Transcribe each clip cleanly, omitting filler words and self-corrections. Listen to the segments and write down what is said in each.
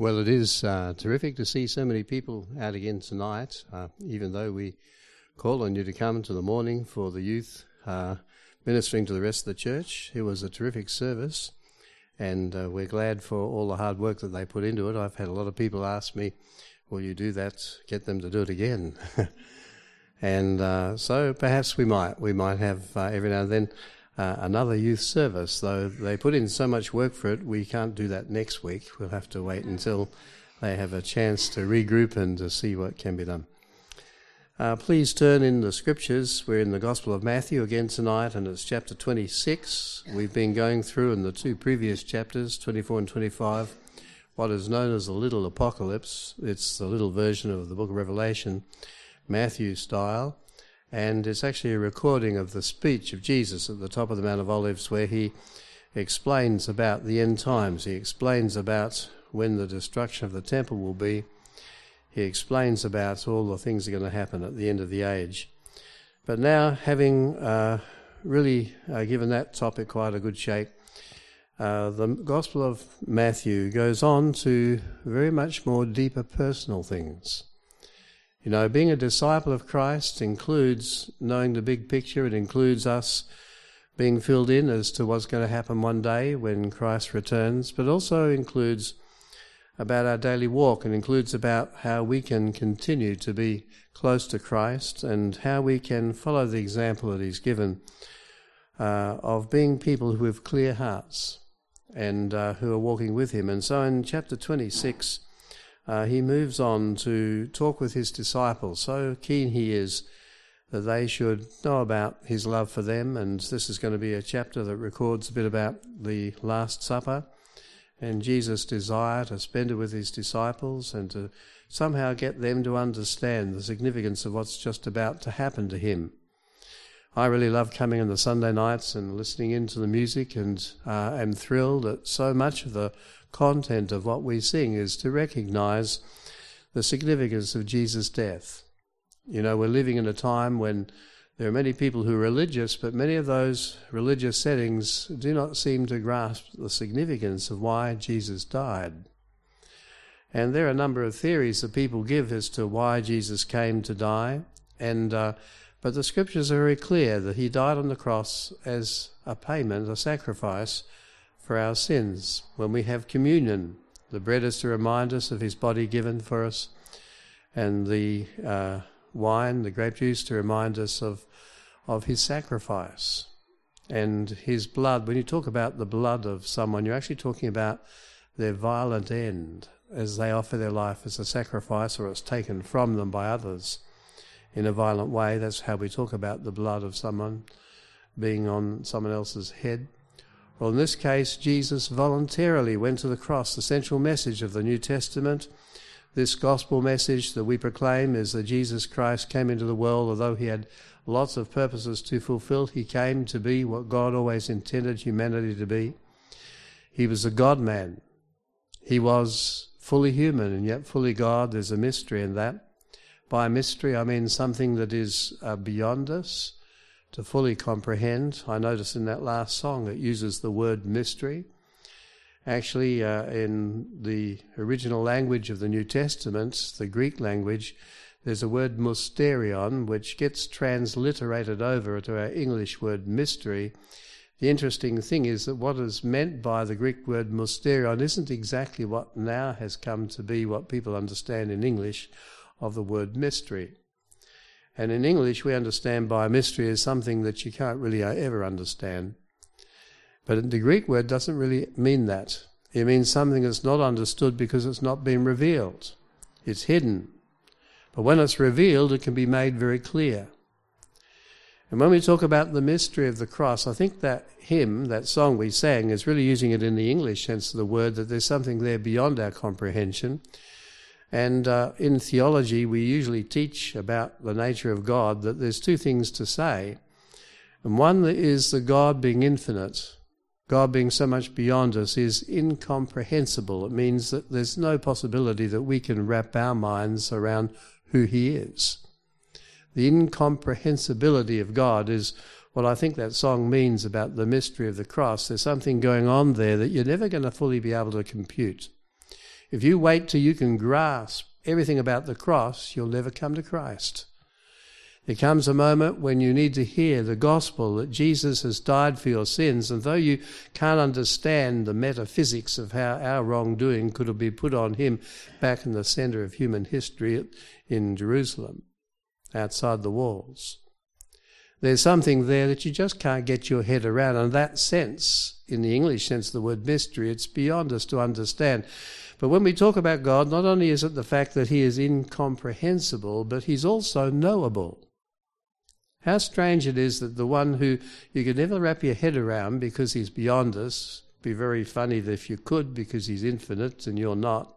Well, it is terrific to see so many people out again tonight, even though we call on you to come to the morning for the youth ministering to the rest of the church. It was a terrific service, and we're glad for all the hard work that they put into it. I've had a lot of people ask me, will you do that, get them to do it again? And so perhaps we might have every now and then another youth service, though they put in so much work for it, we can't do that next week. We'll have to wait until they have a chance to regroup and to see what can be done. Please turn in the scriptures. We're in the Gospel of Matthew again tonight, and it's chapter 26. We've been going through in the two previous chapters, 24 and 25, what is known as the Little Apocalypse. It's the little version of the book of Revelation, Matthew style. And it's actually a recording of the speech of Jesus at the top of the Mount of Olives, where he explains about the end times. He explains about when the destruction of the temple will be. He explains about all the things that are going to happen at the end of the age. But now, having really given that topic quite a good shake, the Gospel of Matthew goes on to very much more deeper personal things. You know, being a disciple of Christ includes knowing the big picture. It includes us being filled in as to what's going to happen one day when Christ returns, but also includes about our daily walk and includes about how we can continue to be close to Christ and how we can follow the example that he's given of being people who have clear hearts and who are walking with him. And so in chapter 26, he moves on to talk with his disciples. So keen he is that they should know about his love for them, and this is going to be a chapter that records a bit about the Last Supper and Jesus' desire to spend it with his disciples and to somehow get them to understand the significance of what's just about to happen to him. I really love coming on the Sunday nights and listening into the music, and am thrilled that so much of the content of what we sing is to recognize the significance of Jesus' death. You know, we're living in a time when there are many people who are religious, but many of those religious settings do not seem to grasp the significance of why Jesus died. And there are a number of theories that people give as to why Jesus came to die, and but the scriptures are very clear that he died on the cross as a payment, a sacrifice for our sins. When we have communion, the bread is to remind us of his body given for us, and the wine, the grape juice, to remind us of his sacrifice and his blood. When you talk about the blood of someone, you're actually talking about their violent end as they offer their life as a sacrifice, or it's taken from them by others in a violent way. That's how we talk about the blood of someone being on someone else's head. Well, in this case, Jesus voluntarily went to the cross. The central message of the New Testament, this gospel message that we proclaim, is that Jesus Christ came into the world. Although he had lots of purposes to fulfill, he came to be what God always intended humanity to be. He was a God-man. He was fully human and yet fully God. There's a mystery in that. By mystery, I mean something that is beyond us to fully comprehend. I notice in that last song it uses the word mystery. Actually, in the original language of the New Testament, the Greek language, there's a word mysterion, which gets transliterated over to our English word mystery. The interesting thing is that what is meant by the Greek word mysterion isn't exactly what now has come to be what people understand in English of the word mystery. And in English, we understand by mystery as something that you can't really ever understand. But the Greek word doesn't really mean that. It means something that's not understood because it's not been revealed. It's hidden. But when it's revealed, it can be made very clear. And when we talk about the mystery of the cross, I think that hymn, that song we sang, is really using it in the English sense of the word, that there's something there beyond our comprehension. And in theology, we usually teach about the nature of God, that there's two things to say. And one is the God being infinite. God being so much beyond us is incomprehensible. It means that there's no possibility that we can wrap our minds around who he is. The incomprehensibility of God is what I think that song means about the mystery of the cross. There's something going on there that you're never going to fully be able to compute. If you wait till you can grasp everything about the cross, you'll never come to Christ. There comes a moment when you need to hear the gospel that Jesus has died for your sins, and though you can't understand the metaphysics of how our wrongdoing could have been put on him back in the centre of human history in Jerusalem, outside the walls, there's something there that you just can't get your head around. And that sense, in the English sense of the word mystery, it's beyond us to understand. But when we talk about God, not only is it the fact that he is incomprehensible, but he's also knowable. How strange it is that the one who you could never wrap your head around because he's beyond us, be very funny if you could because he's infinite and you're not.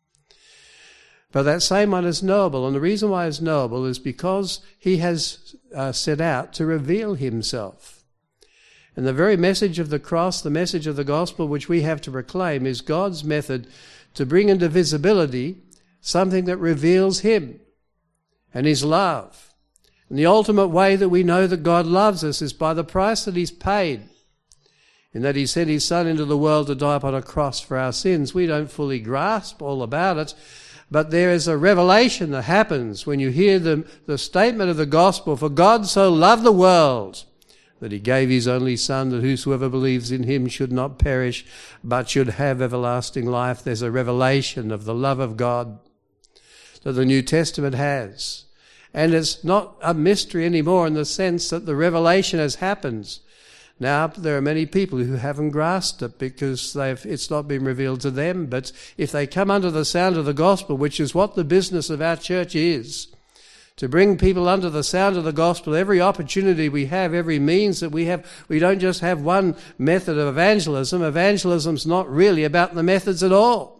But that same one is knowable, and the reason why it's knowable is because he has set out to reveal himself. And the very message of the cross, the message of the gospel which we have to proclaim, is God's method to bring into visibility something that reveals him and his love. And the ultimate way that we know that God loves us is by the price that he's paid, in that he sent his Son into the world to die upon a cross for our sins. We don't fully grasp all about it, but there is a revelation that happens when you hear the statement of the gospel, for God so loved the world that he gave his only Son, that whosoever believes in him should not perish, but should have everlasting life. There's a revelation of the love of God that the New Testament has. And it's not a mystery anymore in the sense that the revelation has happened. Now, there are many people who haven't grasped it because it's not been revealed to them. But if they come under the sound of the gospel, which is what the business of our church is, to bring people under the sound of the gospel, every opportunity we have, every means that we have, we don't just have one method of evangelism. Evangelism's not really about the methods at all.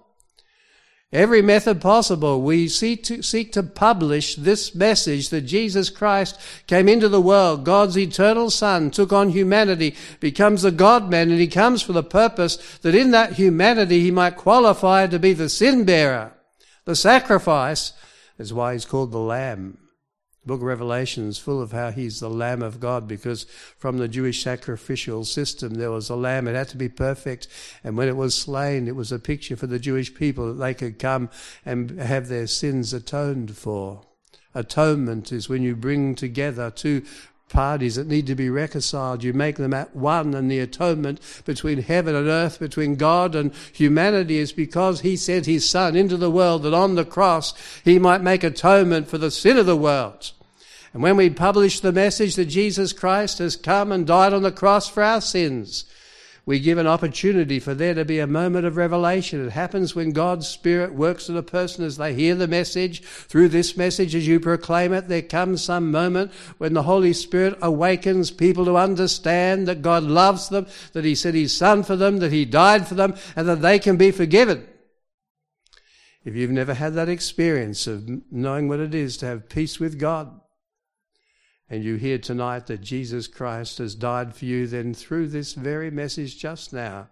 Every method possible, we seek to publish this message that Jesus Christ came into the world. God's eternal Son took on humanity, becomes a God-man, and he comes for the purpose that in that humanity he might qualify to be the sin bearer, the sacrifice. That's why he's called the Lamb. The book of Revelation is full of how he's the Lamb of God, because from the Jewish sacrificial system there was a lamb. It had to be perfect, and when it was slain it was a picture for the Jewish people that they could come and have their sins atoned for. Atonement is when you bring together two parties that need to be reconciled. You make them at one, and the atonement between heaven and earth, between God and humanity, is because he sent his Son into the world that on the cross he might make atonement for the sin of the world. And when we publish the message that Jesus Christ has come and died on the cross for our sins, we give an opportunity for there to be a moment of revelation. It happens when God's Spirit works in a person as they hear the message. Through this message, as you proclaim it, there comes some moment when the Holy Spirit awakens people to understand that God loves them, that he sent his Son for them, that he died for them, and that they can be forgiven. If you've never had that experience of knowing what it is to have peace with God, and you hear tonight that Jesus Christ has died for you, then through this very message just now,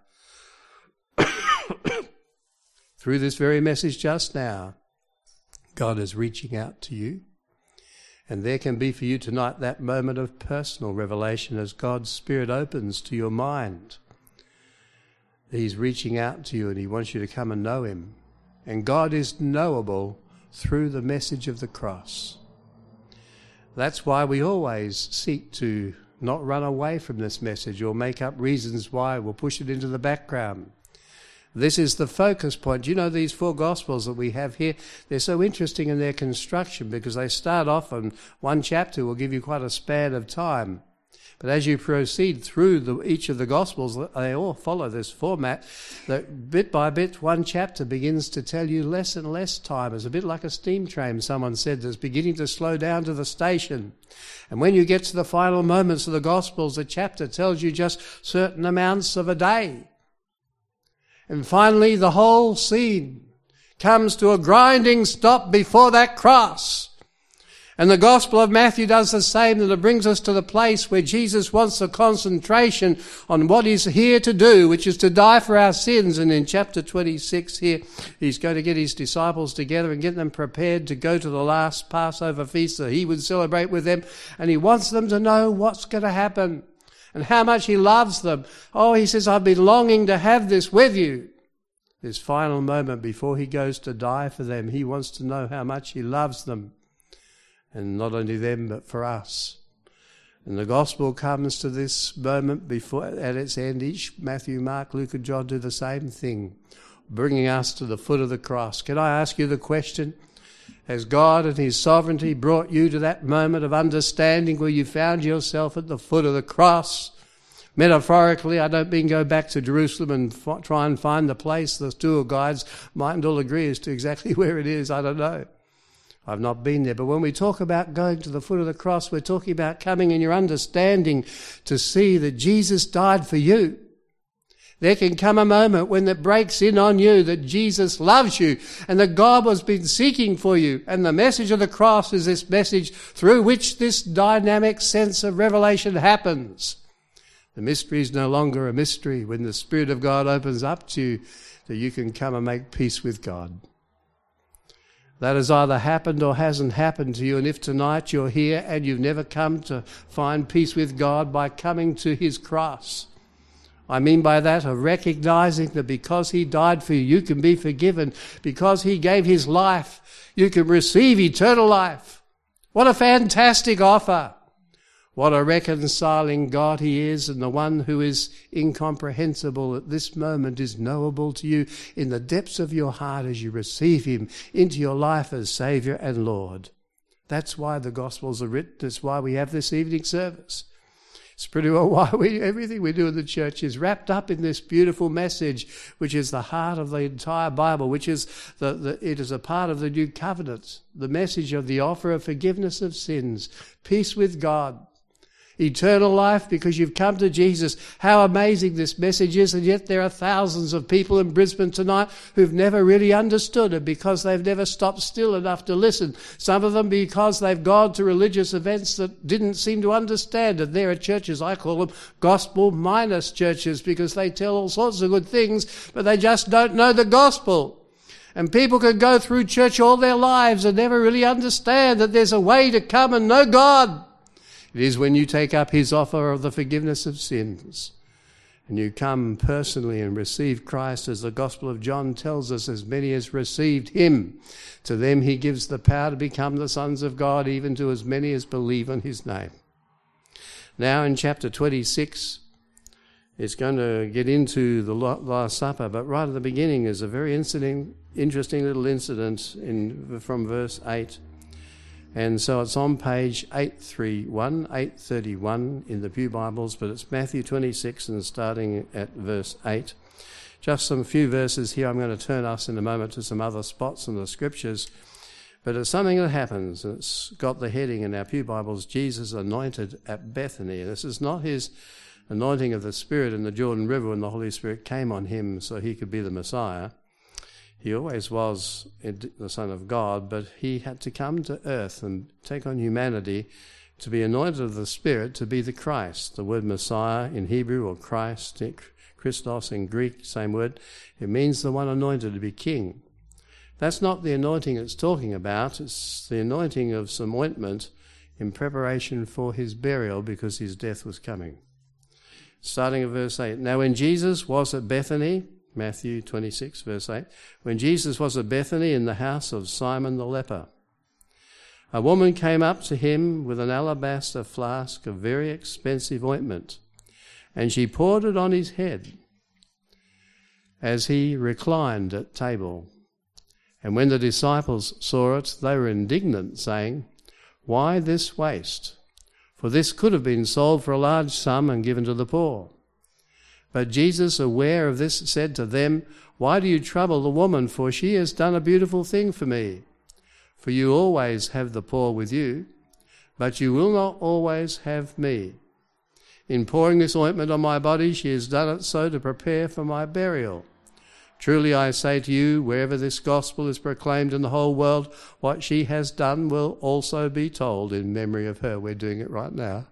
through this very message just now, God is reaching out to you. And there can be for you tonight that moment of personal revelation as God's Spirit opens to your mind. He's reaching out to you and he wants you to come and know him. And God is knowable through the message of the cross. That's why we always seek to not run away from this message or make up reasons why. We'll push it into the background. This is the focus point. You know, these four Gospels that we have here, they're so interesting in their construction because they start off on one chapter, will give you quite a span of time. But as you proceed through each of the Gospels, they all follow this format that bit by bit, one chapter begins to tell you less and less time. It's a bit like a steam train, someone said, that's beginning to slow down to the station. And when you get to the final moments of the Gospels, the chapter tells you just certain amounts of a day. And finally, the whole scene comes to a grinding stop before that cross. And the Gospel of Matthew does the same, and it brings us to the place where Jesus wants the concentration on what he's here to do, which is to die for our sins. And in chapter 26 here, he's going to get his disciples together and get them prepared to go to the last Passover feast that he would celebrate with them. And he wants them to know what's going to happen and how much he loves them. Oh, he says, I've been longing to have this with you. this final moment before he goes to die for them. He wants to know how much he loves them, and not only them, but for us. And the gospel comes to this moment before, at its end. Each Matthew, Mark, Luke and John do the same thing, bringing us to the foot of the cross. Can I ask you the question? Has God in his sovereignty brought you to that moment of understanding where you found yourself at the foot of the cross? Metaphorically, I don't mean go back to Jerusalem and try and find the place. The tour guides mightn't all agree as to exactly where it is. I don't know. I've not been there. But when we talk about going to the foot of the cross, we're talking about coming in your understanding to see that Jesus died for you. There can come a moment when it breaks in on you that Jesus loves you and that God has been seeking for you. And the message of the cross is this message through which this dynamic sense of revelation happens. The mystery is no longer a mystery when the Spirit of God opens up to you, that you can come and make peace with God. That has either happened or hasn't happened to you. And if tonight you're here and you've never come to find peace with God by coming to his cross, I mean by that of recognizing that because he died for you, you can be forgiven. Because he gave his life, you can receive eternal life. What a fantastic offer. What a reconciling God he is, and the one who is incomprehensible at this moment is knowable to you in the depths of your heart as you receive him into your life as Saviour and Lord. That's why the Gospels are written. That's why we have this evening service. It's pretty well why everything we do in the church is wrapped up in this beautiful message, which is the heart of the entire Bible, which is it is a part of the new covenant, the message of the offer of forgiveness of sins, peace with God, eternal life because you've come to Jesus. How amazing this message is, and yet there are thousands of people in Brisbane tonight who've never really understood it because they've never stopped still enough to listen. Some of them because they've gone to religious events that didn't seem to understand it. There are churches, I call them gospel minus churches, because they tell all sorts of good things, but they just don't know the gospel. And people can go through church all their lives and never really understand that there's a way to come and know God. It is when you take up his offer of the forgiveness of sins and you come personally and receive Christ, as the Gospel of John tells us, as many as received him, to them he gives the power to become the sons of God, even to as many as believe on his name. Now in chapter 26, it's going to get into the Last Supper, but right at the beginning is a very interesting little incident from verse 8. And so it's on page 831 in the Pew Bibles, but it's Matthew 26 and starting at verse 8. Just some few verses here. I'm going to turn us in a moment to some other spots in the Scriptures. But it's something that happens, and it's got the heading in our Pew Bibles, Jesus anointed at Bethany. And this is not his anointing of the Spirit in the Jordan River when the Holy Spirit came on him so he could be the Messiah. He always was the Son of God, but he had to come to earth and take on humanity to be anointed of the Spirit, to be the Christ. The word Messiah in Hebrew, or Christ, Christos in Greek, same word. It means the one anointed to be king. That's not the anointing it's talking about. It's the anointing of some ointment in preparation for his burial, because his death was coming. Starting at verse 8. Now when Jesus was at Bethany, Matthew 26, verse 8. When Jesus was at Bethany in the house of Simon the leper, a woman came up to him with an alabaster flask of very expensive ointment, and she poured it on his head as he reclined at table. And when the disciples saw it, they were indignant, saying, "Why this waste? For this could have been sold for a large sum and given to the poor." But Jesus, aware of this, said to them, "Why do you trouble the woman? For she has done a beautiful thing for me. For you always have the poor with you, but you will not always have me. In pouring this ointment on my body, she has done it so to prepare for my burial. Truly I say to you, wherever this gospel is proclaimed in the whole world, what she has done will also be told in memory of her." We're doing it right now.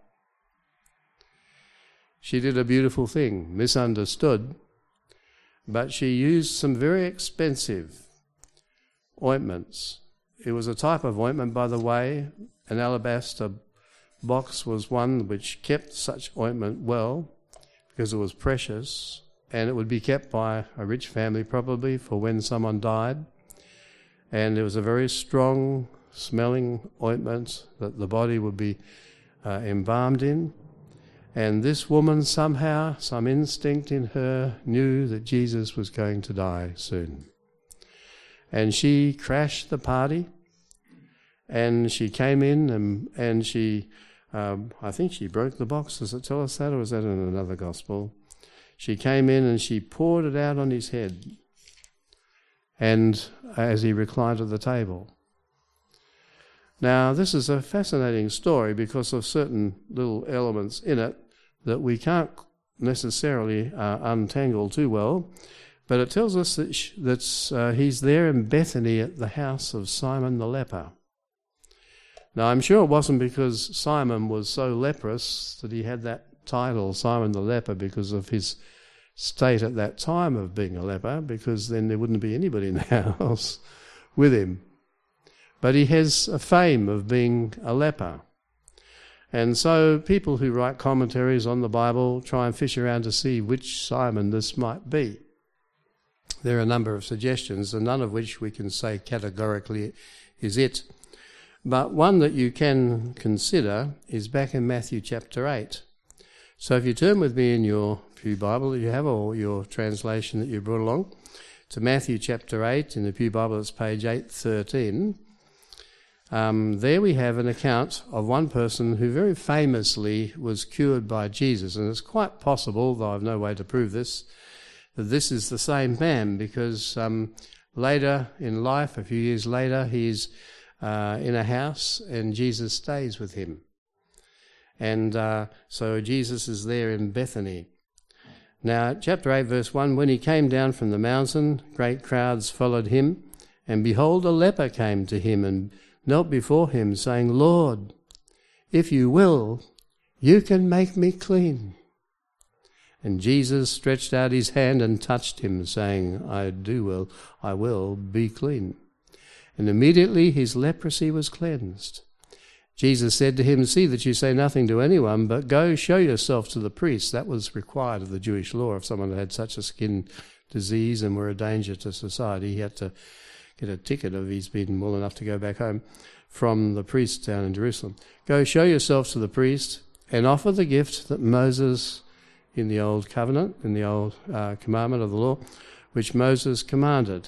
She did a beautiful thing, misunderstood, but she used some very expensive ointments. It was a type of ointment, by the way. An alabaster box was one which kept such ointment well because it was precious, and it would be kept by a rich family probably for when someone died. And it was a very strong smelling ointment that the body would be embalmed in. And this woman somehow, some instinct in her, knew that Jesus was going to die soon. And she crashed the party, and she came in and she, I think she broke the box. Does it tell us that, or is that in another gospel? She came in and she poured it out on his head, and as he reclined at the table. Now, this is a fascinating story because of certain little elements in it that we can't necessarily untangle too well, but it tells us that he's there in Bethany at the house of Simon the leper. Now, I'm sure it wasn't because Simon was so leprous that he had that title, Simon the leper, because of his state at that time of being a leper, because then there wouldn't be anybody in the house with him. But he has a fame of being a leper. And so people who write commentaries on the Bible try and fish around to see which Simon this might be. There are a number of suggestions, and none of which we can say categorically is it. But one that you can consider is back in Matthew chapter 8. So if you turn with me in your Pew Bible that you have, or your translation that you brought along, to Matthew chapter 8, in the Pew Bible it's page 813, there we have an account of one person who very famously was cured by Jesus. And it's quite possible, though I've no way to prove this, that this is the same man, because later in life, a few years later, he's in a house and Jesus stays with him. And so Jesus is there in Bethany. Now, chapter 8, verse 1, when he came down from the mountain, great crowds followed him, and behold, a leper came to him and knelt before him, saying, Lord, if you will, you can make me clean. And Jesus stretched out his hand and touched him, saying, I will be clean. And immediately his leprosy was cleansed. Jesus said to him, see that you say nothing to anyone, but go show yourself to the priest. That was required of the Jewish law. If someone had such a skin disease and were a danger to society, he had to get a ticket if he's been well enough to go back home from the priest down in Jerusalem. Go show yourself to the priest and offer the gift that Moses in the old covenant, in the old commandment of the law, which Moses commanded,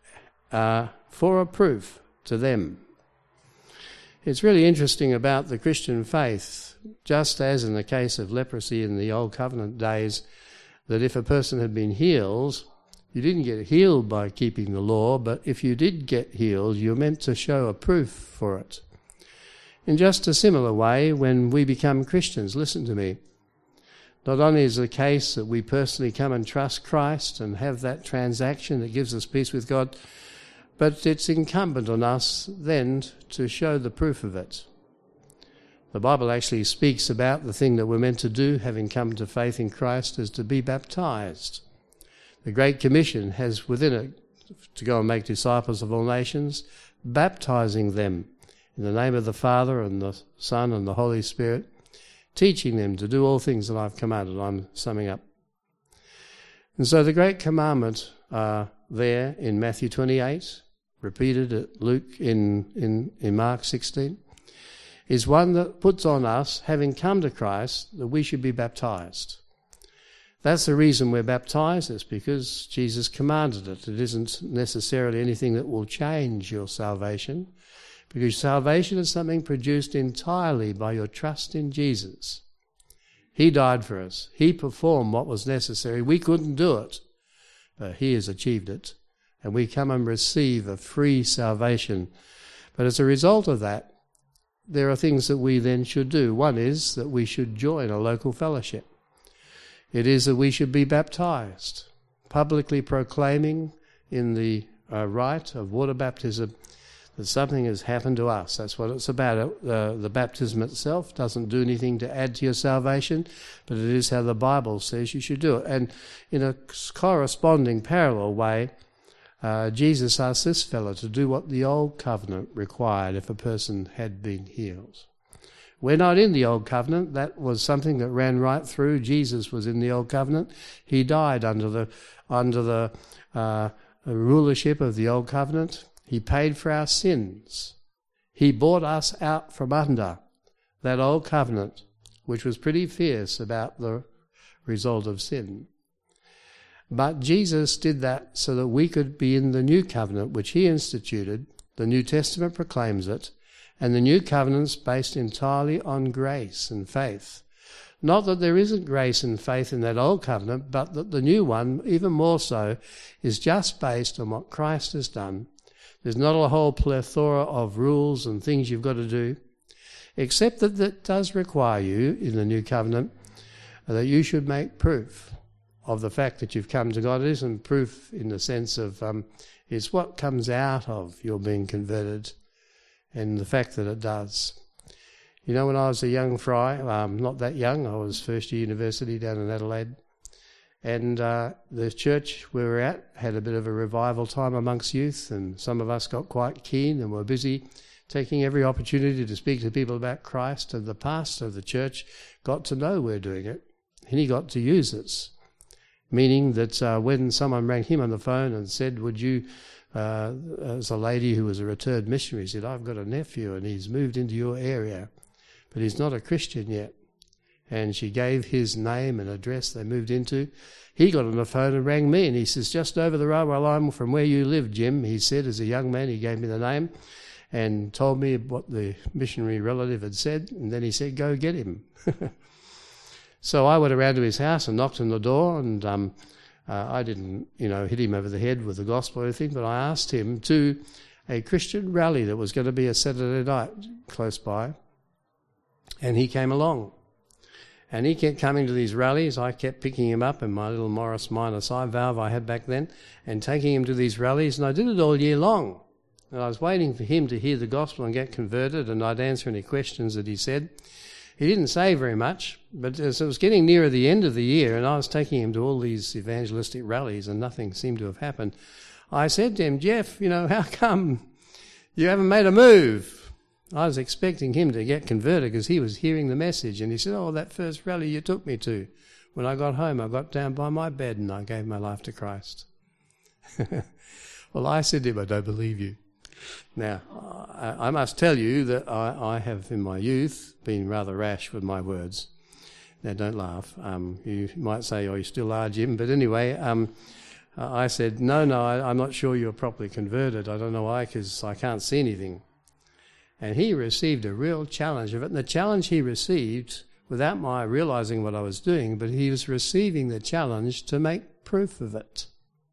for a proof to them. It's really interesting about the Christian faith, just as in the case of leprosy in the old covenant days, that if a person had been healed, you didn't get healed by keeping the law, but if you did get healed, you're meant to show a proof for it. In just a similar way, when we become Christians, listen to me, not only is it the case that we personally come and trust Christ and have that transaction that gives us peace with God, but it's incumbent on us then to show the proof of it. The Bible actually speaks about the thing that we're meant to do, having come to faith in Christ, is to be baptized. The Great Commission has within it to go and make disciples of all nations, baptizing them in the name of the Father and the Son and the Holy Spirit, teaching them to do all things that I've commanded. I'm summing up. And so the great commandment there in Matthew 28, repeated at Luke in Mark 16, is one that puts on us, having come to Christ, that we should be baptized. That's the reason we're baptized. It's because Jesus commanded it. It isn't necessarily anything that will change your salvation, because salvation is something produced entirely by your trust in Jesus. He died for us. He performed what was necessary. We couldn't do it, but he has achieved it. And we come and receive a free salvation. But as a result of that, there are things that we then should do. One is that we should join a local fellowship. It is that we should be baptized, publicly proclaiming in the rite of water baptism that something has happened to us. That's what it's about. The baptism itself doesn't do anything to add to your salvation, but it is how the Bible says you should do it. And in a corresponding parallel way, Jesus asked this fellow to do what the old covenant required if a person had been healed. We're not in the Old Covenant. That was something that ran right through. Jesus was in the Old Covenant. He died under the rulership of the Old Covenant. He paid for our sins. He bought us out from under that Old Covenant, which was pretty fierce about the result of sin. But Jesus did that so that we could be in the New Covenant, which he instituted. The New Testament proclaims it. And the New Covenant's based entirely on grace and faith. Not that there isn't grace and faith in that Old Covenant, but that the new one, even more so, is just based on what Christ has done. There's not a whole plethora of rules and things you've got to do, except that it does require you, in the New Covenant, that you should make proof of the fact that you've come to God. It isn't proof in the sense of it's what comes out of your being converted and the fact that it does. You know, when I was a young fry, not that young, I was first year university down in Adelaide, and the church we were at had a bit of a revival time amongst youth, and some of us got quite keen and were busy taking every opportunity to speak to people about Christ, and the pastor of the church got to know we're doing it, and he got to use us. Meaning that when someone rang him on the phone and said, would you, as a lady who was a returned missionary, said, I've got a nephew and he's moved into your area, but he's not a Christian yet. And she gave his name and address they moved into. He got on the phone and rang me, and he says, just over the railway line from where you live, Jim, he said, as a young man, he gave me the name and told me what the missionary relative had said, and then he said, go get him. So I went around to his house and knocked on the door, and I didn't, hit him over the head with the gospel or anything, but I asked him to a Christian rally that was going to be a Saturday night close by, and he came along. And he kept coming to these rallies. I kept picking him up in my little Morris Minor side valve I had back then and taking him to these rallies, and I did it all year long. And I was waiting for him to hear the gospel and get converted, and I'd answer any questions that he said. He didn't say very much, but as it was getting nearer the end of the year and I was taking him to all these evangelistic rallies and nothing seemed to have happened, I said to him, Jeff, how come you haven't made a move? I was expecting him to get converted because he was hearing the message, and he said, that first rally you took me to. When I got home, I got down by my bed and I gave my life to Christ. Well, I said to him, I don't believe you. Now, I must tell you that I have in my youth been rather rash with my words. Now, don't laugh. You might say, you still are, Jim. But anyway, I said, no, I'm not sure you're properly converted. I don't know why, because I can't see anything. And he received a real challenge of it. And the challenge he received, without my realising what I was doing, but he was receiving the challenge to make proof of it.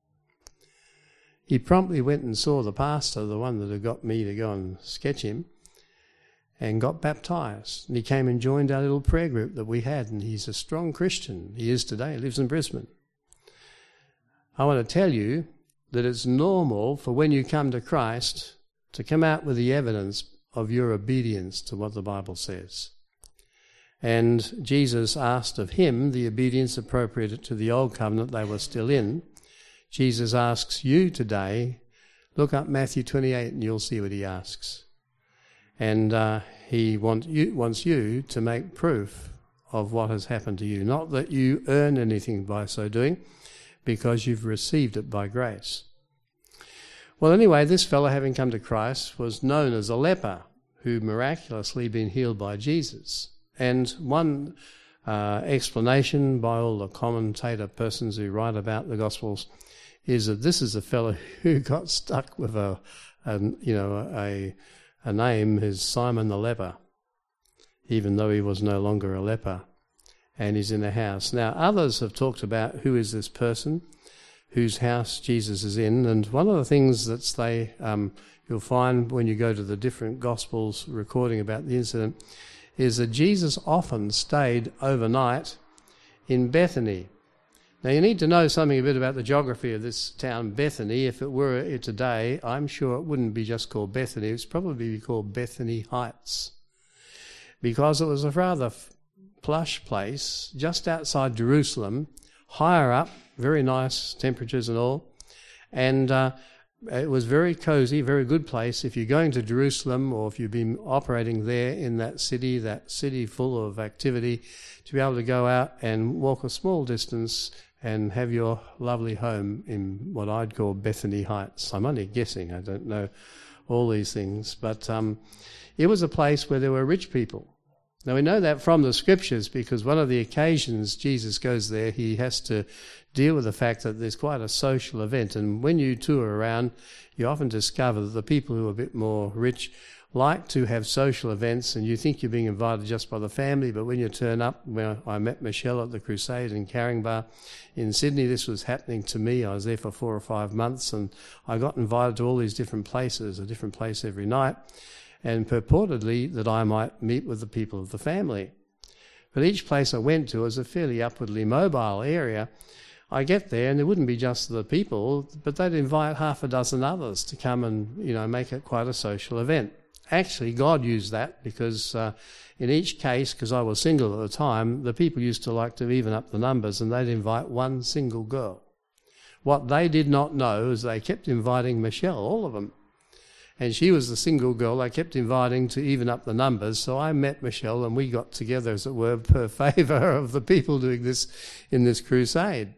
He promptly went and saw the pastor, the one that had got me to go and sketch him, and got baptised. And he came and joined our little prayer group that we had, and he's a strong Christian. He is today. He lives in Brisbane. I want to tell you that it's normal for when you come to Christ to come out with the evidence of your obedience to what the Bible says. And Jesus asked of him the obedience appropriate to the old covenant they were still in. Jesus asks you today, look up Matthew 28 and you'll see what he asks. And he wants you to make proof of what has happened to you. Not that you earn anything by so doing, because you've received it by grace. Well, anyway, this fellow, having come to Christ, was known as a leper who miraculously been healed by Jesus. And one explanation by all the commentator persons who write about the Gospels is that this is a fellow who got stuck with a name is Simon the leper, even though he was no longer a leper, and he's in a house. Now, others have talked about who is this person whose house Jesus is in, and one of the things that you'll find when you go to the different Gospels recording about the incident is that Jesus often stayed overnight in Bethany. Now, you need to know something a bit about the geography of this town, Bethany. If it were today, I'm sure it wouldn't be just called Bethany. It would probably be called Bethany Heights, because it was a rather plush place just outside Jerusalem, higher up, very nice temperatures and all. And it was very cozy, very good place. If you're going to Jerusalem or if you've been operating there in that city full of activity, to be able to go out and walk a small distance and have your lovely home in what I'd call Bethany Heights. I'm only guessing, I don't know all these things, but it was a place where there were rich people. Now we know that from the scriptures because one of the occasions Jesus goes there, he has to deal with the fact that there's quite a social event, and when you tour around, you often discover that the people who are a bit more rich like to have social events, and you think you're being invited just by the family, but when you turn up, where I met Michelle at the Crusade in Caringbah in Sydney, this was happening to me. I was there for 4 or 5 months, and I got invited to all these different places, a different place every night, and purportedly that I might meet with the people of the family. But each place I went to was a fairly upwardly mobile area. I get there and there wouldn't be just the people, but they'd invite half a dozen others to come and, make it quite a social event. Actually, God used that because in each case, because I was single at the time, the people used to like to even up the numbers and they'd invite one single girl. What they did not know is they kept inviting Michelle, all of them. And she was the single girl I kept inviting to even up the numbers. So I met Michelle and we got together, as it were, per favour of the people doing this in this crusade.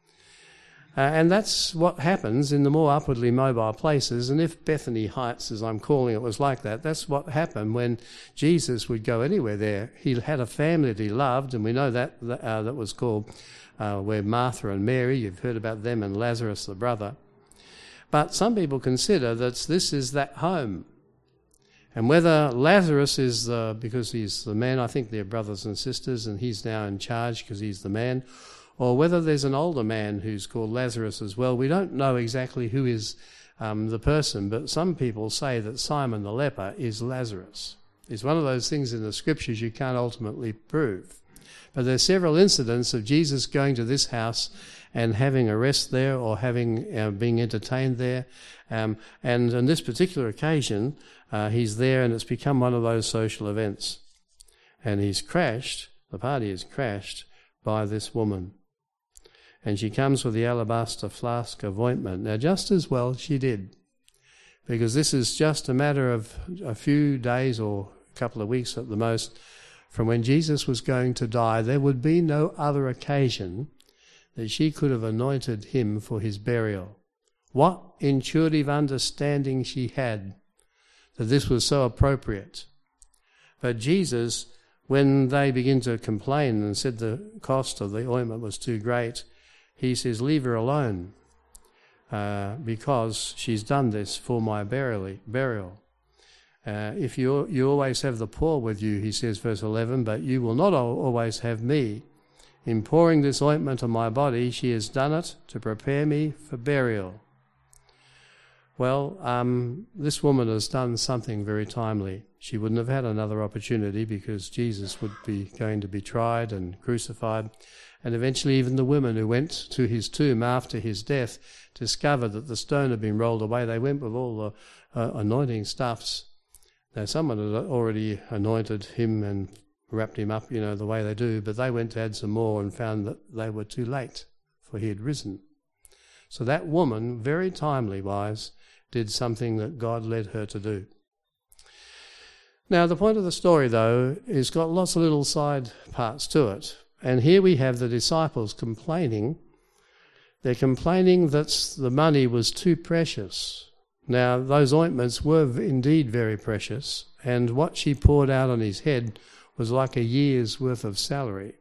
And that's what happens in the more upwardly mobile places. And if Bethany Heights, as I'm calling it, was like that, that's what happened when Jesus would go anywhere there. He had a family that he loved, and we know that was called where Martha and Mary, you've heard about them, and Lazarus the brother. But some people consider that this is that home. And whether Lazarus is because he's the man, I think they're brothers and sisters, and he's now in charge because he's the man, or whether there's an older man who's called Lazarus as well, we don't know exactly who is the person, but some people say that Simon the leper is Lazarus. It's one of those things in the scriptures you can't ultimately prove. But there's several incidents of Jesus going to this house and having a rest there or having being entertained there. And on this particular occasion, he's there and it's become one of those social events. And the party is crashed by this woman. And she comes with the alabaster flask of ointment. Now, just as well she did, because this is just a matter of a few days or a couple of weeks at the most from when Jesus was going to die. There would be no other occasion that she could have anointed him for his burial. What intuitive understanding she had that this was so appropriate. But Jesus, when they begin to complain and said the cost of the ointment was too great, he says, leave her alone, because she's done this for my burial. If you always have the poor with you, he says, verse 11, but you will not always have me. In pouring this ointment on my body, she has done it to prepare me for burial. Well, this woman has done something very timely. She wouldn't have had another opportunity because Jesus would be going to be tried and crucified. And eventually even the women who went to his tomb after his death discovered that the stone had been rolled away. They went with all the anointing stuffs. Now, someone had already anointed him and wrapped him up, the way they do, but they went to add some more and found that they were too late, for he had risen. So that woman, very timely-wise, did something that God led her to do. Now, the point of the story, though, is got lots of little side parts to it. And here we have the disciples complaining. They're complaining that the money was too precious. Now, those ointments were indeed very precious, and what she poured out on his head was like a year's worth of salary.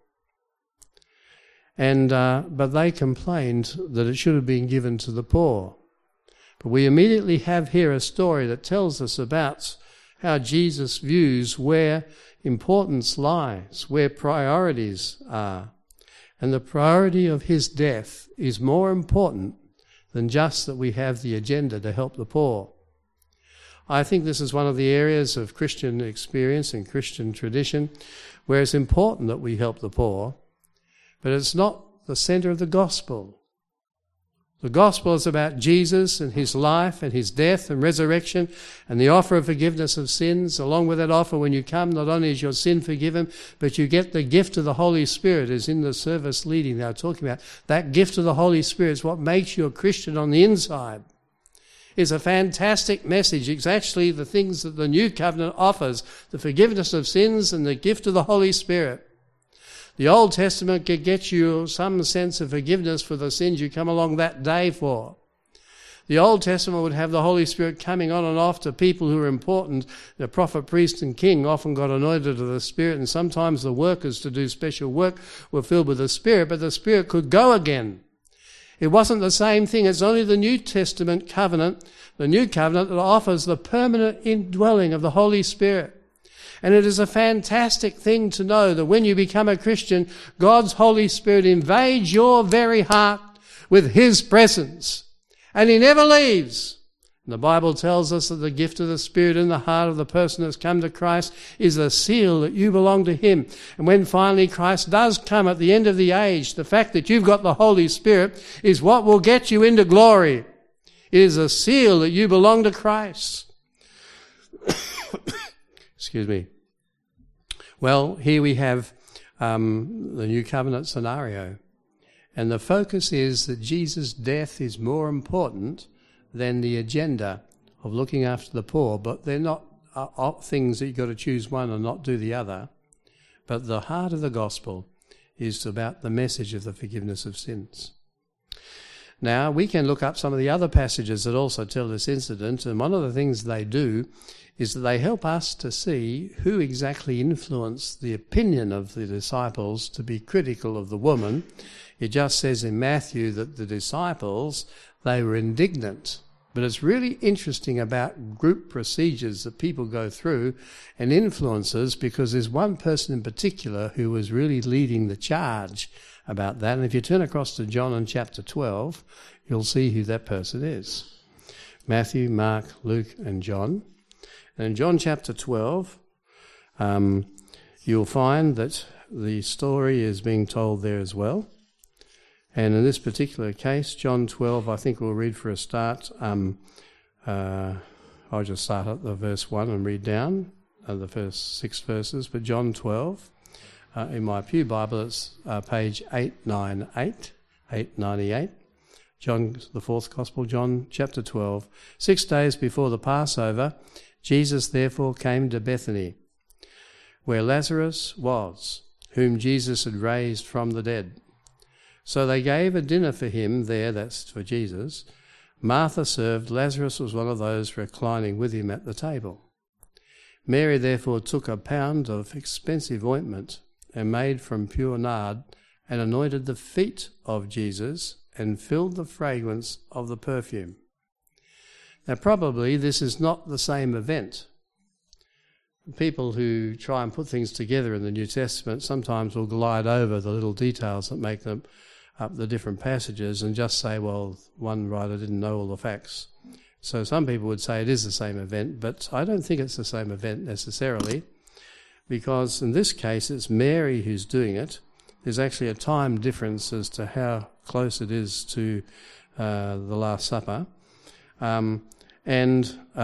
And but they complained that it should have been given to the poor. But we immediately have here a story that tells us about how Jesus views where importance lies, where priorities are. And the priority of his death is more important than just that we have the agenda to help the poor. I think this is one of the areas of Christian experience and Christian tradition where it's important that we help the poor, but it's not the centre of the gospel. The gospel is about Jesus and his life and his death and resurrection and the offer of forgiveness of sins. Along with that offer, when you come, not only is your sin forgiven, but you get the gift of the Holy Spirit, as in the service leading they were talking about. That gift of the Holy Spirit is what makes you a Christian on the inside. is a fantastic message. It's actually the things that the new covenant offers, the forgiveness of sins and the gift of the Holy Spirit. The Old Testament could get you some sense of forgiveness for the sins you come along that day for. The Old Testament would have the Holy Spirit coming on and off to people who are important. The prophet, priest and king often got anointed of the Spirit, and sometimes the workers to do special work were filled with the Spirit, but the Spirit could go again. It wasn't the same thing. It's only the New Testament covenant, the new covenant, that offers the permanent indwelling of the Holy Spirit. And it is a fantastic thing to know that when you become a Christian, God's Holy Spirit invades your very heart with His presence. And He never leaves. And the Bible tells us that the gift of the Spirit in the heart of the person that's come to Christ is a seal that you belong to Him. And when finally Christ does come at the end of the age, the fact that you've got the Holy Spirit is what will get you into glory. It is a seal that you belong to Christ. Excuse me. Well, here we have the New Covenant scenario. And the focus is that Jesus' death is more important than the agenda of looking after the poor. But they're not things that you've got to choose one and not do the other. But the heart of the gospel is about the message of the forgiveness of sins. Now, we can look up some of the other passages that also tell this incident, and one of the things they do is that they help us to see who exactly influenced the opinion of the disciples to be critical of the woman. It just says in Matthew that the disciples, they were indignant. But it's really interesting about group procedures that people go through and influences, because there's one person in particular who was really leading the charge about that. And if you turn across to John in chapter 12, you'll see who that person is. Matthew, Mark, Luke and John. And in John chapter 12, you'll find that the story is being told there as well. And in this particular case, John 12, I think we'll read for a start. I'll just start at the verse 1 and read down the first 6 verses. But John 12, in my Pew Bible, it's page 898. John, the fourth Gospel, John chapter 12. 6 days before the Passover, Jesus therefore came to Bethany, where Lazarus was, whom Jesus had raised from the dead. So they gave a dinner for him there, that's for Jesus. Martha served. Lazarus was one of those reclining with him at the table. Mary therefore took a pound of expensive ointment and made from pure nard and anointed the feet of Jesus and filled the fragrance of the perfume. Now probably this is not the same event. People who try and put things together in the New Testament sometimes will glide over the little details that make them up the different passages and just say, well, one writer didn't know all the facts. So some people would say it is the same event, but I don't think it's the same event necessarily, because in this case it's Mary who's doing it. There's actually a time difference as to how close it is to the Last Supper. But in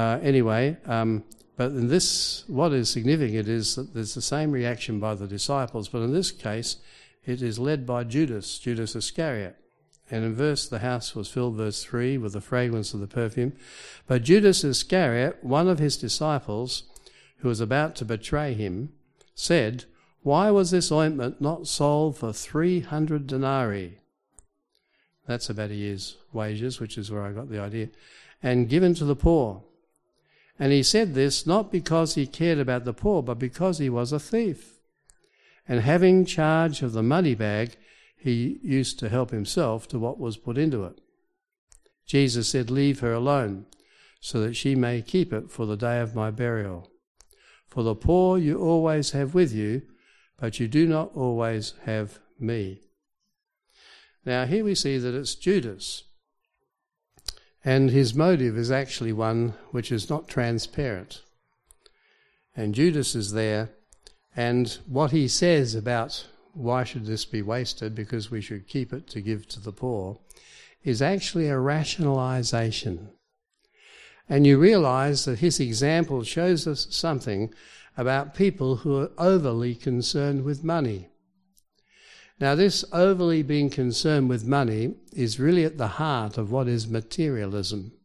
this, what is significant is that there's the same reaction by the disciples, but in this case, it is led by Judas Iscariot. And in the house was filled, verse 3, with the fragrance of the perfume. But Judas Iscariot, one of his disciples, who was about to betray him, said, "Why was this ointment not sold for 300 denarii?" That's about a year's wages, which is where I got the idea. "And given to the poor." And he said this not because he cared about the poor, but because he was a thief. And having charge of the money bag, he used to help himself to what was put into it. Jesus said, "Leave her alone, so that she may keep it for the day of my burial. For the poor you always have with you, but you do not always have me." Now here we see that it's Judas. And his motive is actually one which is not transparent. And Judas is there, and what he says about why should this be wasted, because we should keep it to give to the poor, is actually a rationalization. And you realize that his example shows us something about people who are overly concerned with money. Now, this overly being concerned with money is really at the heart of what is materialism.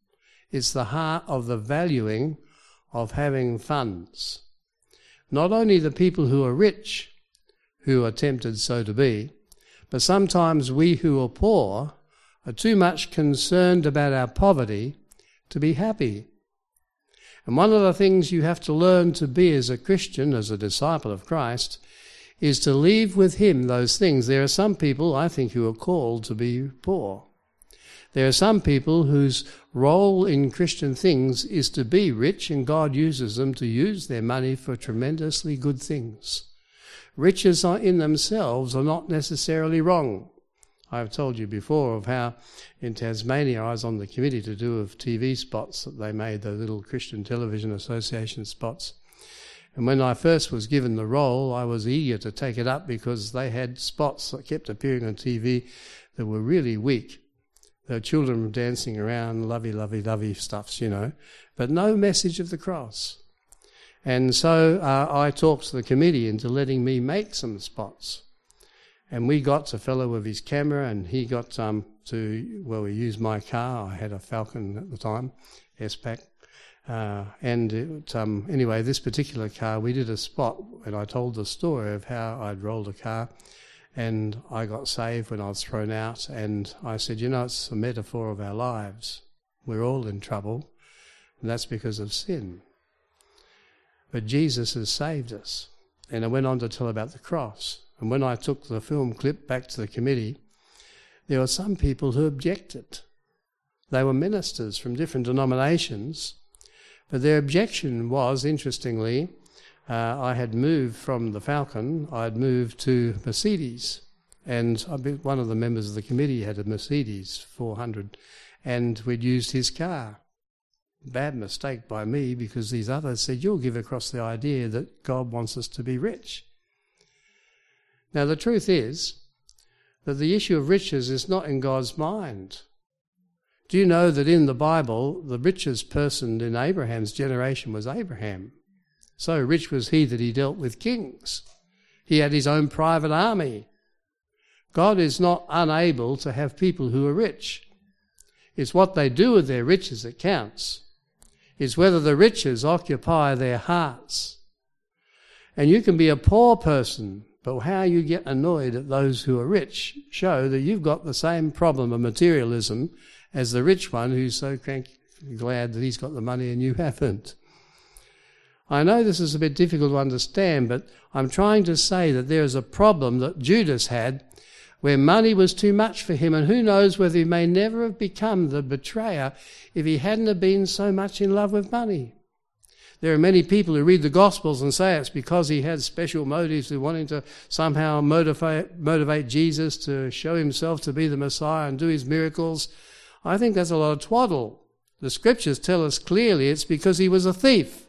It's the heart of the valuing of having funds. Not only the people who are rich, who are tempted so to be, but sometimes we who are poor are too much concerned about our poverty to be happy. And one of the things you have to learn to be as a Christian, as a disciple of Christ, is to leave with him those things. There are some people, I think, who are called to be poor. There are some people whose role in Christian things is to be rich, and God uses them to use their money for tremendously good things. Riches in themselves are not necessarily wrong. I've told you before of how in Tasmania I was on the committee to do of TV spots that they made, the little Christian Television Association spots. And when I first was given the role, I was eager to take it up because they had spots that kept appearing on TV that were really weak. There were children dancing around, lovey stuffs, but no message of the cross. And so I talked the committee into letting me make some spots. And we got a fellow with his camera, and he got we used my car. I had a Falcon at the time, S-Pack. Anyway, this particular car, we did a spot, and I told the story of how I'd rolled a car, and I got saved when I was thrown out, and I said, it's a metaphor of our lives. We're all in trouble, and that's because of sin. But Jesus has saved us. And I went on to tell about the cross. And when I took the film clip back to the committee, there were some people who objected. They were ministers from different denominations, but their objection was, interestingly, I had moved from the Falcon, I had moved to Mercedes, and one of the members of the committee had a Mercedes 400, and we'd used his car. Bad mistake by me, because these others said, you'll give across the idea that God wants us to be rich. Now, the truth is that the issue of riches is not in God's mind. Do you know that in the Bible, the richest person in Abraham's generation was Abraham? So rich was he that he dealt with kings. He had his own private army. God is not unable to have people who are rich. It's what they do with their riches that counts. It's whether the riches occupy their hearts. And you can be a poor person, but how you get annoyed at those who are rich show that you've got the same problem of materialism as the rich one who's so glad that he's got the money and you haven't. I know this is a bit difficult to understand, but I'm trying to say that there is a problem that Judas had where money was too much for him, and who knows whether he may never have become the betrayer if he hadn't have been so much in love with money. There are many people who read the Gospels and say it's because he had special motives of wanting to somehow motivate Jesus to show himself to be the Messiah and do his miracles. I think that's a lot of twaddle. The Scriptures tell us clearly it's because he was a thief.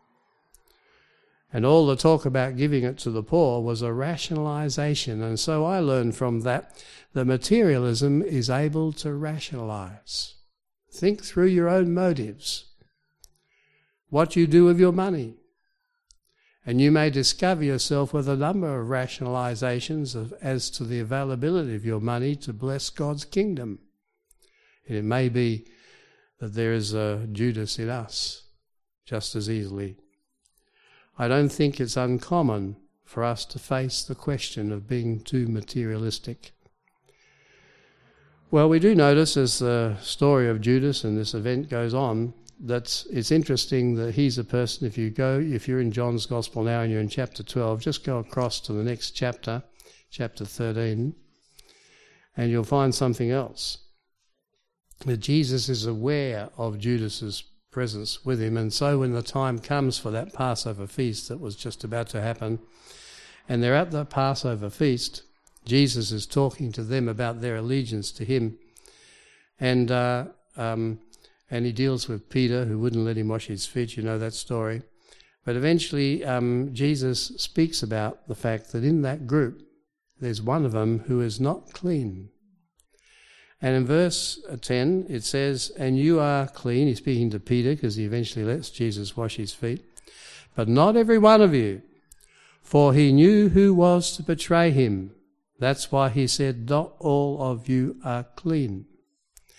And all the talk about giving it to the poor was a rationalization. And so I learned from that materialism is able to rationalize. Think through your own motives, what you do with your money. And you may discover yourself with a number of rationalizations as to the availability of your money to bless God's kingdom. And it may be that there is a Judas in us just as easily. I don't think it's uncommon for us to face the question of being too materialistic. Well, we do notice as the story of Judas and this event goes on, that it's interesting that he's a person, if you're in John's Gospel now and you're in chapter 12, just go across to the next chapter, chapter 13, and you'll find something else. That Jesus is aware of Judas's presence with him, and so when the time comes for that Passover feast that was just about to happen, and they're at the Passover feast, Jesus is talking to them about their allegiance to him, and he deals with Peter, who wouldn't let him wash his feet. You know that story. But eventually Jesus speaks about the fact that in that group there's one of them who is not clean. And in verse 10 it says, and you are clean. He's speaking to Peter because he eventually lets Jesus wash his feet. But not every one of you, for he knew who was to betray him. That's why he said, not all of you are clean.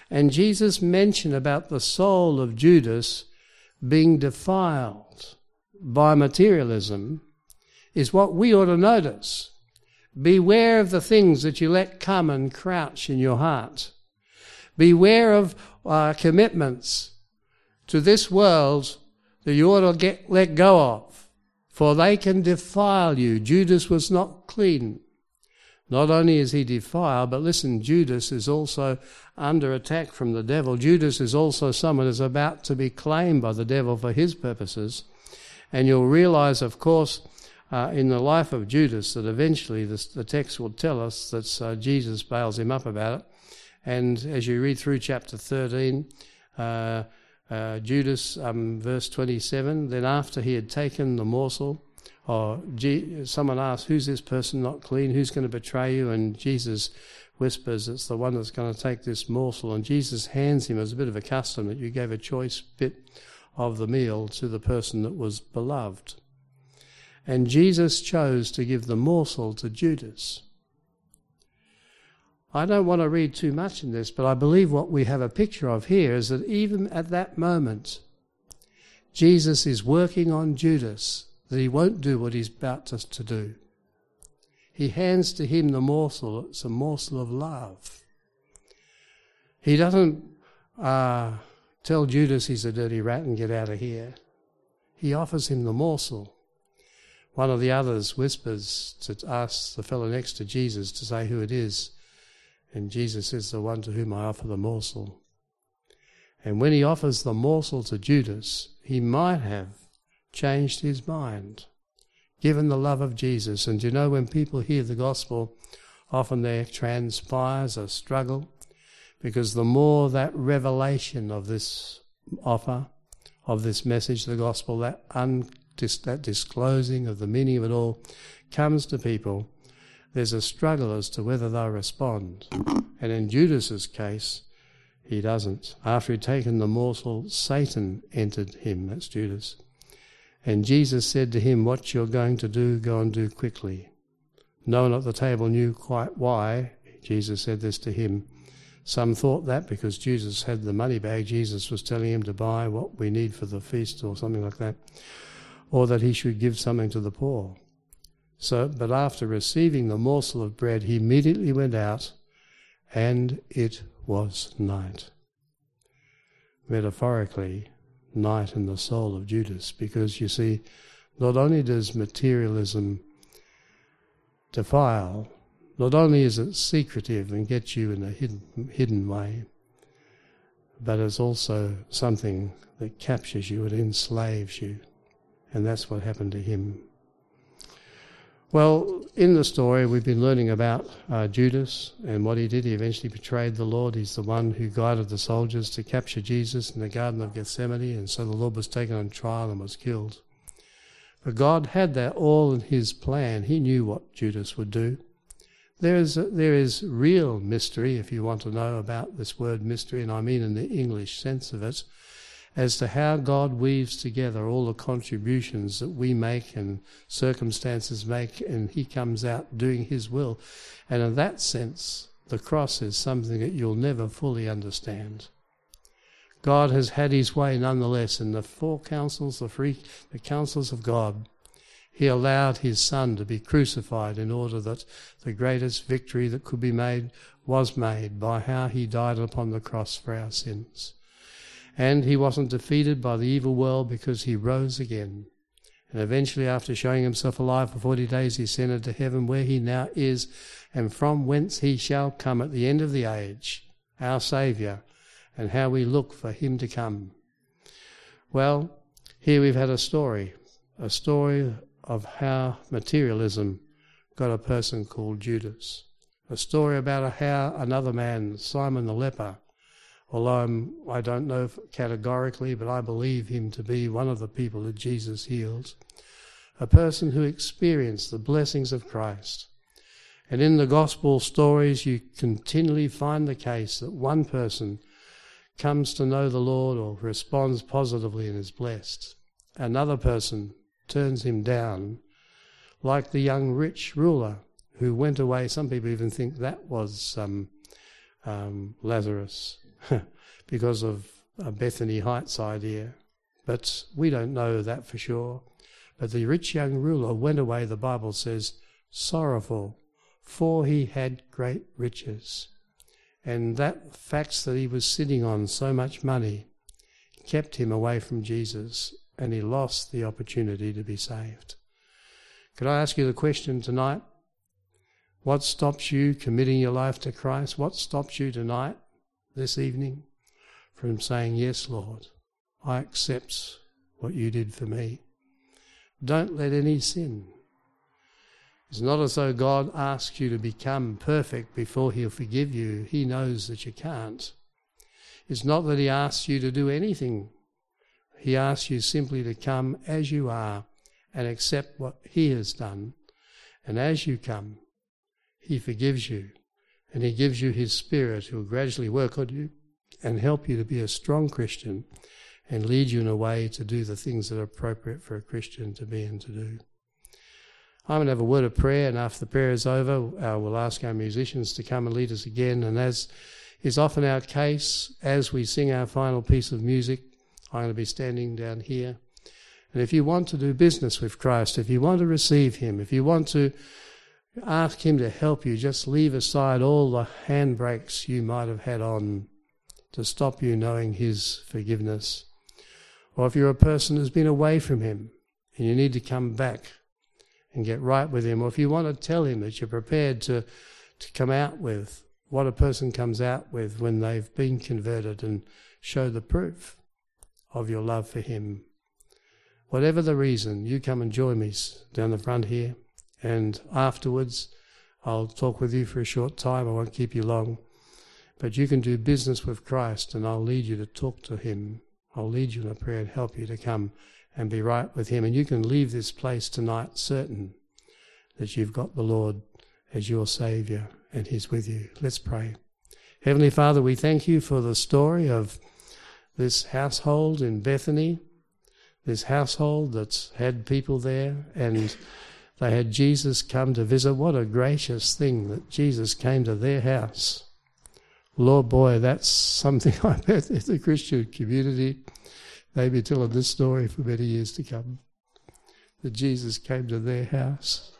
And Jesus mentioned about the soul of Judas being defiled by materialism is what we ought to notice. Beware of the things that you let come and crouch in your heart. Beware of commitments to this world that you ought to let go of, for they can defile you. Judas was not clean. Not only is he defiled, but listen, Judas is also under attack from the devil. Judas is also someone who is about to be claimed by the devil for his purposes. And you'll realize, of course, in the life of Judas, that eventually the text will tell us that Jesus bails him up about it. And as you read through chapter 13, Judas, verse 27, then after he had taken the morsel, someone asked, who's this person not clean? Who's going to betray you? And Jesus whispers, it's the one that's going to take this morsel. And Jesus hands him as a bit of a custom that you gave a choice bit of the meal to the person that was beloved. And Jesus chose to give the morsel to Judas. I don't want to read too much in this, but I believe what we have a picture of here is that even at that moment, Jesus is working on Judas, that he won't do what he's about to do. He hands to him the morsel. It's a morsel of love. He doesn't tell Judas he's a dirty rat and get out of here. He offers him the morsel. One of the others whispers to ask the fellow next to Jesus to say who it is. And Jesus is the one to whom I offer the morsel. And when he offers the morsel to Judas, he might have changed his mind, given the love of Jesus. And you know, when people hear the gospel, often there transpires a struggle, because the more that revelation of this offer, of this message, the gospel, that disclosing of the meaning of it all comes to people, there's a struggle as to whether they'll respond. And in Judas's case, he doesn't. After he'd taken the morsel, Satan entered him, that's Judas. And Jesus said to him, what you're going to do, go and do quickly. No one at the table knew quite why Jesus said this to him. Some thought that because Jesus had the money bag, Jesus was telling him to buy what we need for the feast or something like that, or that he should give something to the poor. But after receiving the morsel of bread, he immediately went out, and it was night. Metaphorically, night in the soul of Judas, because you see, not only does materialism defile, not only is it secretive and gets you in a hidden way, but it's also something that captures you, it enslaves you. And that's what happened to him. Well, in the story, we've been learning about Judas and what he did. He eventually betrayed the Lord. He's the one who guided the soldiers to capture Jesus in the Garden of Gethsemane, and so the Lord was taken on trial and was killed. But God had that all in his plan. He knew what Judas would do. There is real mystery, if you want to know about this word mystery, and I mean in the English sense of it, as to how God weaves together all the contributions that we make and circumstances make, and he comes out doing his will. And in that sense, the cross is something that you'll never fully understand. God has had his way nonetheless in the four counsels, the counsels of God. He allowed his Son to be crucified in order that the greatest victory that could be made was made by how he died upon the cross for our sins. And he wasn't defeated by the evil world because he rose again. And eventually, after showing himself alive for 40 days, he ascended to heaven, where he now is, and from whence he shall come at the end of the age, our Saviour, and how we look for him to come. Well, here we've had a story of how materialism got a person called Judas. A story about how another man, Simon the leper, although I don't know categorically, but I believe him to be one of the people that Jesus healed, a person who experienced the blessings of Christ. And in the gospel stories, you continually find the case that one person comes to know the Lord or responds positively and is blessed. Another person turns him down, like the young rich ruler who went away. Some people even think that was Lazarus. because of a Bethany Heights idea. But we don't know that for sure. But the rich young ruler went away, the Bible says, sorrowful, for he had great riches. And that fact that he was sitting on so much money kept him away from Jesus, and he lost the opportunity to be saved. Could I ask you the question tonight? What stops you committing your life to Christ? What stops you tonight, this evening, from saying, yes, Lord, I accept what you did for me? Don't let any sin. It's not as though God asks you to become perfect before he'll forgive you. He knows that you can't. It's not that he asks you to do anything. He asks you simply to come as you are and accept what he has done. And as you come, he forgives you, and he gives you his Spirit who will gradually work on you and help you to be a strong Christian and lead you in a way to do the things that are appropriate for a Christian to be and to do. I'm going to have a word of prayer, and after the prayer is over, we'll ask our musicians to come and lead us again. And as is often our case, as we sing our final piece of music, I'm going to be standing down here. And if you want to do business with Christ, if you want to receive him, if you want to ask him to help you, just leave aside all the handbrakes you might have had on to stop you knowing his forgiveness. Or if you're a person who's been away from him and you need to come back and get right with him, or if you want to tell him that you're prepared to come out with what a person comes out with when they've been converted and show the proof of your love for him. Whatever the reason, you come and join me down the front here, and afterwards I'll talk with you for a short time. I won't keep you long. But you can do business with Christ, and I'll lead you to talk to him. I'll lead you in a prayer and help you to come and be right with him. And you can leave this place tonight certain that you've got the Lord as your Saviour and he's with you. Let's pray. Heavenly Father, we thank you for the story of this household in Bethany, this household that's had people there, and they had Jesus come to visit. What a gracious thing that Jesus came to their house. Lord, boy, that's something I bet in the Christian community, they'll be telling this story for many years to come, that Jesus came to their house.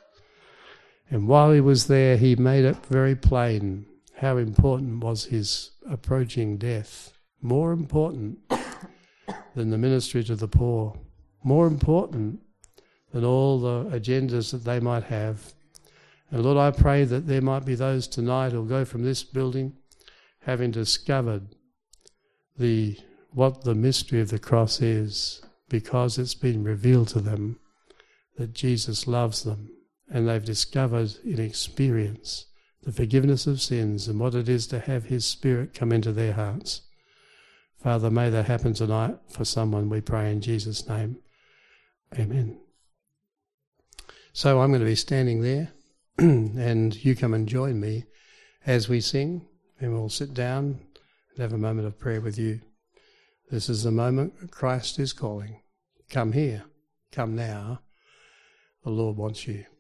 And while he was there, he made it very plain how important was his approaching death. More important than the ministry to the poor. More important than all the agendas that they might have. And Lord, I pray that there might be those tonight who'll go from this building having discovered what the mystery of the cross is, because it's been revealed to them that Jesus loves them, and they've discovered in experience the forgiveness of sins and what it is to have his Spirit come into their hearts. Father, may that happen tonight for someone, we pray in Jesus' name. Amen. So I'm going to be standing there and you come and join me as we sing, and we'll sit down and have a moment of prayer with you. This is the moment Christ is calling. Come here, come now. The Lord wants you.